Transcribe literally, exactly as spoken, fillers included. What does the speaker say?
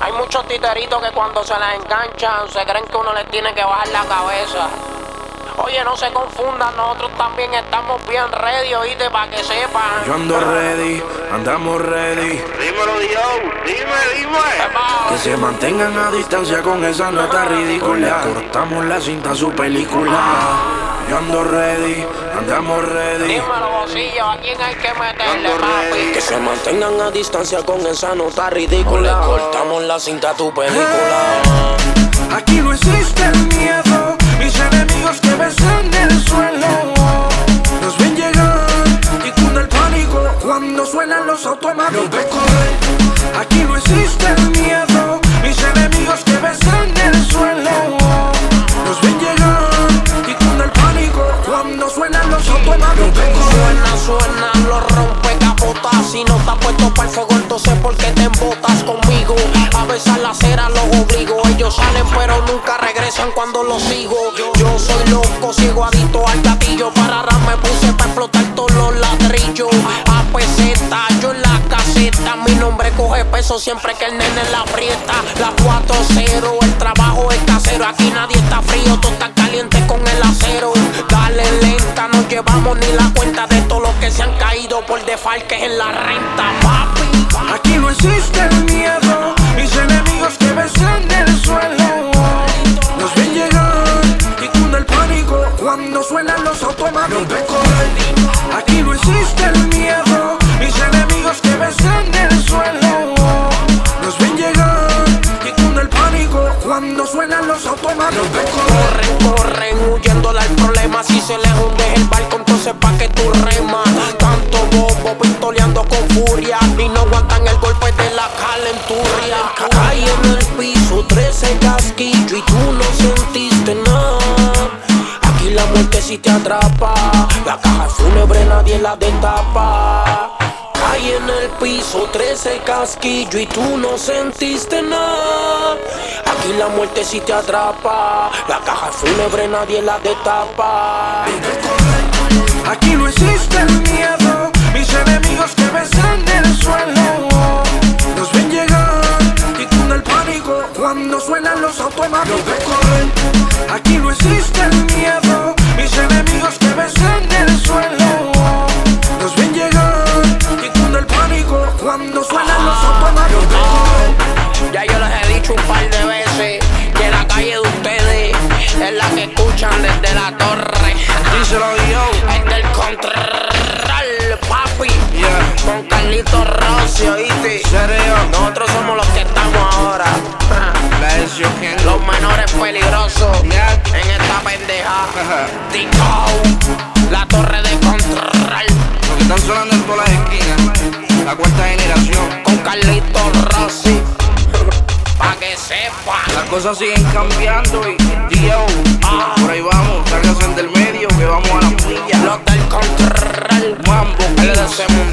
Hay muchos titeritos que cuando se las enganchan se creen que uno les tiene que bajar la cabeza. Oye, no se confundan, nosotros también estamos bien ready, oíste, para que sepan. Yo ando ready, andamos ready. Dímelo, Dios, dime, dime. Que se mantengan a distancia con esa nota ridícula. Cortamos la cinta, su película. Yo ando ready, andamos ready. Dímelo, Bocillo, ¿a quién hay que meterle, papi? Que se mantengan a distancia con esa nota ridícula. Cortamos la cinta a tu película. Aquí no existe el miedo, mis enemigos que ves en el suelo nos ven llegar y cunde el pánico cuando suenan los automáticos. Los ves correr. Aquí no existe el miedo, mis enemigos que ves en el suelo nos ven llegar y cunde el pánico cuando suenan los automáticos. Suena, suena, lo rompe capotas. Si no estás puesto para el fuego, entonces ¿por qué te embotas conmigo? A besar la cera los obligo. Ellos salen pero nunca regresan cuando los sigo. Yo soy loco, ciego, adicto al gatillo. Para rap me puse para explotar todos los ladrillos. A peseta, yo en la caseta. Mi nombre coge peso siempre que el nene la aprieta. La cuatro cero, el trabajo es casero. Aquí nadie está frío, todo está caliente con el acero. Dale lenta, no llevamos ni la cuenta de todos los que se han caído por defalques en la renta, papi. Aquí no existe el miedo, mis enemigos que ves en el suelo nos ven llegar y cunde el pánico cuando suenan los automáticos. Los ves correr. Aquí no existe el miedo, mis enemigos que ves en el suelo nos ven llegar y cunde el pánico cuando suenan los automáticos. Los ves correr. Corren, corren, huyéndole al problema. Si se les hunde el barco, entonces pa' que tú remas. Tanto bobo pistoleando con furia y no aguantan el golpe de la calenturria. Caí en el piso, trece casquillos y tú no sentiste nada. Aquí la muerte si te atrapa, la caja fúnebre nadie la destapa. Caí en el piso, trece casquillos y tú no sentiste nada. Aquí la muerte si te atrapa, la caja fúnebre nadie la destapa. Aquí no existe el miedo, mis enemigos que ves en el suelo nos ven llegar y cunde el pánico cuando suenan los automáticos. Los ves correr. Aquí no existe el miedo, mis enemigos que ves en el suelo nos ven llegar y cunde el pánico cuando suenan los automáticos. Los ves correr. Ya yo les he dicho un par de veces que la calle de ustedes es la que escuchan desde la torre. Díselo, yo. Es del control, papi. Yeah. Con Carlito Rossi, ¿oíste? Serio. Nosotros somos los que estamos ahora. Bless your candle. Los menores peligrosos Yeah. en esta pendeja. Tico, la torre de control. Los que están sonando en todas las esquinas. La cuarta generación. Con Carlito Rossi. Pa' que sepa. Las cosas siguen cambiando y yo, Ah. por ahí vamos, sálganse del medio que vamos a la milla. Los del control. Mambo, El de ese mundo.